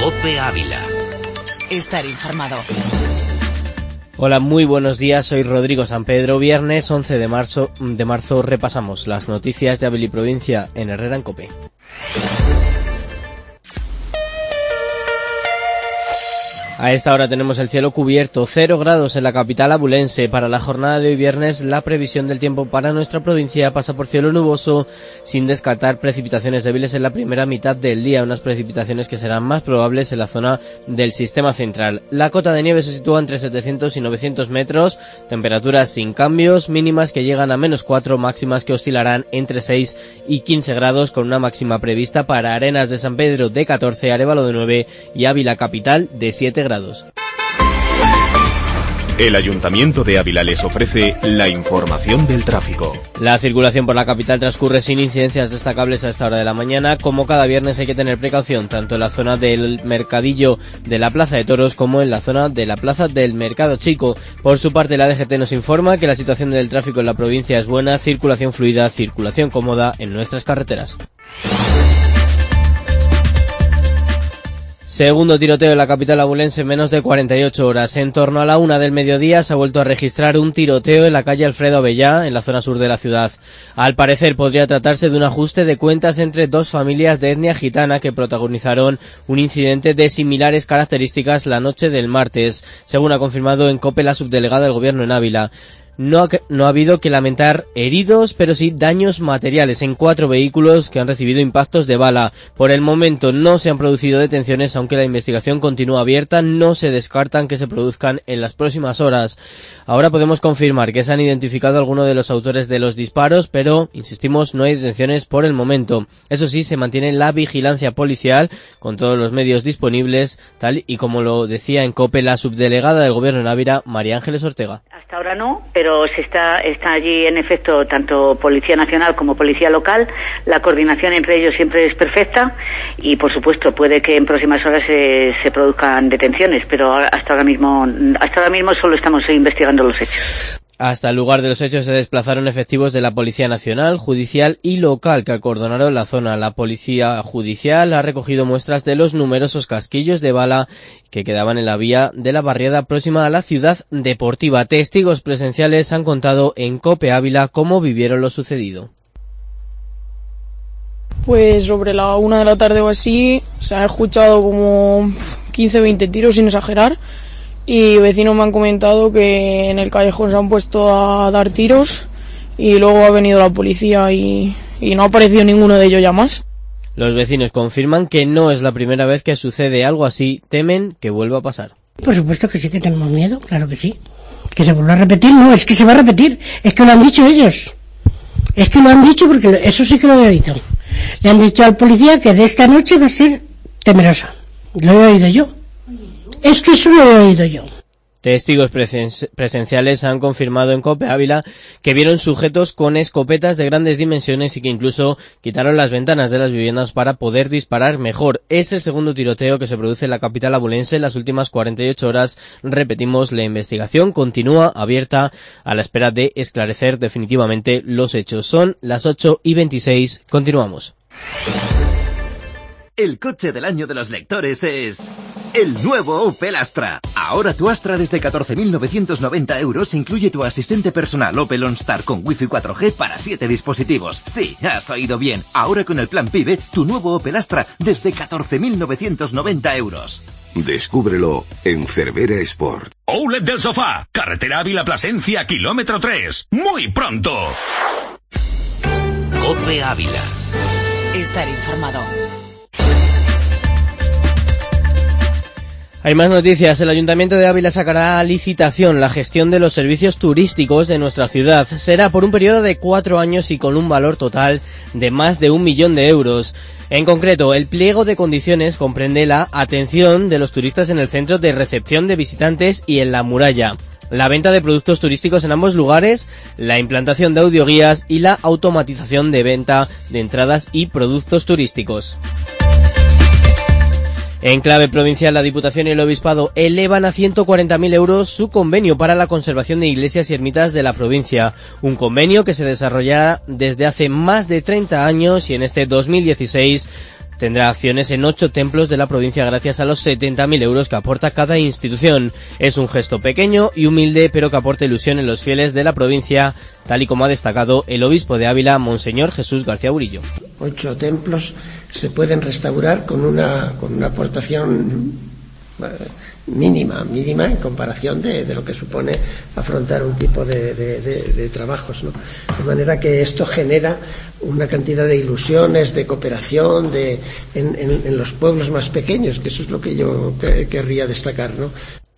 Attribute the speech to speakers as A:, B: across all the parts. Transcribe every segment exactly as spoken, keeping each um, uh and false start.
A: COPE Ávila.
B: Estar informado.
C: Hola, muy buenos días, soy Rodrigo San Pedro. Viernes once de marzo, de marzo repasamos las noticias de Ávila y provincia en Herrera en COPE. A esta hora tenemos el cielo cubierto, cero grados en la capital abulense. Para la jornada de hoy viernes, la previsión del tiempo para nuestra provincia pasa por cielo nuboso, sin descartar precipitaciones débiles en la primera mitad del día, unas precipitaciones que serán más probables en la zona del sistema central. La cota de nieve se sitúa entre setecientos y novecientos metros, temperaturas sin cambios, mínimas que llegan a menos cuatro, máximas que oscilarán entre seis y quince grados, con una máxima prevista para Arenas de San Pedro de catorce, Arévalo de nueve y Ávila capital de siete grados.
D: El Ayuntamiento de Ávila les ofrece la información del tráfico.
C: La circulación por la capital transcurre sin incidencias destacables a esta hora de la mañana. Como cada viernes hay que tener precaución tanto en la zona del mercadillo de la Plaza de Toros como en la zona de la Plaza del Mercado Chico. Por su parte, la D G T nos informa que la situación del tráfico en la provincia es buena, circulación fluida, circulación cómoda en nuestras carreteras. Segundo tiroteo en la capital abulense en menos de cuarenta y ocho horas. En torno a la una del mediodía se ha vuelto a registrar un tiroteo en la calle Alfredo Avellá, en la zona sur de la ciudad. Al parecer podría tratarse de un ajuste de cuentas entre dos familias de etnia gitana que protagonizaron un incidente de similares características la noche del martes, según ha confirmado en COPE la subdelegada del Gobierno en Ávila. No ha, no ha habido que lamentar heridos, pero sí daños materiales en cuatro vehículos que han recibido impactos de bala. Por el momento no se han producido detenciones, aunque la investigación continúa abierta. No se descartan que se produzcan en las próximas horas. Ahora podemos confirmar que se han identificado algunos de los autores de los disparos, pero, insistimos, no hay detenciones por el momento. Eso sí, se mantiene la vigilancia policial con todos los medios disponibles, tal y como lo decía en COPE la subdelegada del Gobierno en Ávila, María Ángeles Ortega.
E: Hasta ahora no, pero se está, está allí en efecto tanto Policía Nacional como Policía Local. La coordinación entre ellos siempre es perfecta y, por supuesto, puede que en próximas horas se, se produzcan detenciones, pero hasta ahora mismo, hasta ahora mismo solo estamos investigando los hechos.
C: Hasta el lugar de los hechos se desplazaron efectivos de la Policía Nacional, Judicial y Local que acordonaron la zona. La Policía Judicial ha recogido muestras de los numerosos casquillos de bala que quedaban en la vía de la barriada próxima a la ciudad deportiva. Testigos presenciales han contado en COPE Ávila cómo vivieron lo sucedido.
F: Pues sobre la una de la tarde o así se han escuchado como quince veinte tiros sin exagerar. Y vecinos me han comentado que en el callejón se han puesto a dar tiros y luego ha venido la policía y, y no ha aparecido ninguno de ellos ya más.
C: Los vecinos confirman que no es la primera vez que sucede algo así, temen que vuelva a pasar.
G: Por supuesto que sí que tenemos miedo, claro que sí. Que se vuelva a repetir, no, es que se va a repetir, es que lo han dicho ellos. Es que lo han dicho porque eso sí que lo he oído. Le han dicho al policía que de esta noche va a ser temerosa. Lo he oído yo. Es que eso lo he oído yo.
C: Testigos presen- presenciales han confirmado en COPE Ávila que vieron sujetos con escopetas de grandes dimensiones y que incluso quitaron las ventanas de las viviendas para poder disparar mejor. Es el segundo tiroteo que se produce en la capital abulense en las últimas cuarenta y ocho horas. Repetimos, la investigación continúa abierta a la espera de esclarecer definitivamente los hechos. Son las ocho y veintiséis. Continuamos.
A: El coche del año de los lectores es el nuevo Opel Astra. Ahora tu Astra desde catorce mil novecientos noventa euros incluye tu asistente personal Opel OnStar con Wi-Fi cuatro G para siete dispositivos. Sí, has oído bien. Ahora con el plan PIBE, tu nuevo Opel Astra desde catorce mil novecientos noventa euros.
H: Descúbrelo en Cervera Sport.
I: Outlet del Sofá, carretera Ávila Plasencia, kilómetro tres. Muy pronto.
A: COPE Ávila.
B: Estar informado.
C: Hay más noticias. El Ayuntamiento de Ávila sacará a licitación la gestión de los servicios turísticos de nuestra ciudad. Será por un periodo de cuatro años y con un valor total de más de un millón de euros. En concreto, el pliego de condiciones comprende la atención de los turistas en el centro de recepción de visitantes y en la muralla, la venta de productos turísticos en ambos lugares, la implantación de audioguías y la automatización de venta de entradas y productos turísticos. En clave provincial, la Diputación y el Obispado elevan a ciento cuarenta mil euros su convenio para la conservación de iglesias y ermitas de la provincia. Un convenio que se desarrollará desde hace más de treinta años y en este dos mil dieciséis tendrá acciones en ocho templos de la provincia gracias a los setenta mil euros que aporta cada institución. Es un gesto pequeño y humilde, pero que aporta ilusión en los fieles de la provincia, tal y como ha destacado el obispo de Ávila, Monseñor Jesús García Burillo.
J: Ocho templos se pueden restaurar con una, con una aportación mínima, mínima en comparación de, de lo que supone afrontar un tipo de, de, de, de trabajos, ¿no? De manera que esto genera una cantidad de ilusiones, de cooperación, de, en, en, en los pueblos más pequeños, que eso es lo que yo que, querría destacar, ¿no?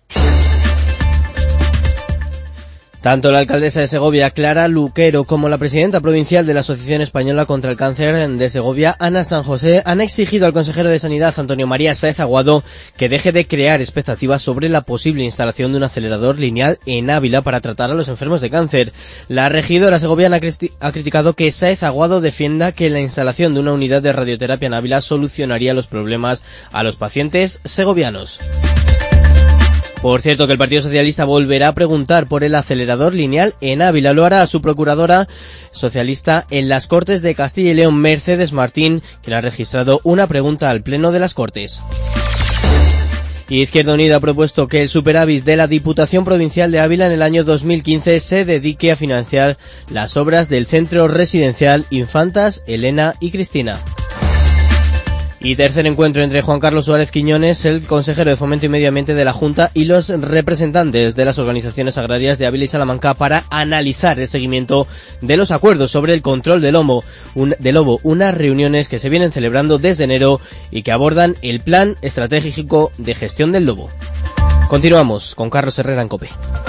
C: Tanto la alcaldesa de Segovia, Clara Luquero, como la presidenta provincial de la Asociación Española contra el Cáncer de Segovia, Ana San José, han exigido al consejero de Sanidad, Antonio María Sáez Aguado, que deje de crear expectativas sobre la posible instalación de un acelerador lineal en Ávila para tratar a los enfermos de cáncer. La regidora segoviana ha criticado que Sáez Aguado defienda que la instalación de una unidad de radioterapia en Ávila solucionaría los problemas a los pacientes segovianos. Por cierto, que el Partido Socialista volverá a preguntar por el acelerador lineal en Ávila. Lo hará su procuradora socialista en las Cortes de Castilla y León, Mercedes Martín, quien ha registrado una pregunta al Pleno de las Cortes. Y Izquierda Unida ha propuesto que el superávit de la Diputación Provincial de Ávila en el año dos mil quince se dedique a financiar las obras del Centro Residencial Infantas Elena y Cristina. Y tercer encuentro entre Juan Carlos Suárez Quiñones, el consejero de Fomento y Medio Ambiente de la Junta, y los representantes de las organizaciones agrarias de Ávila y Salamanca para analizar el seguimiento de los acuerdos sobre el control del lobo, un, del lobo, unas reuniones que se vienen celebrando desde enero y que abordan el Plan Estratégico de Gestión del Lobo. Continuamos con Carlos Herrera en COPE.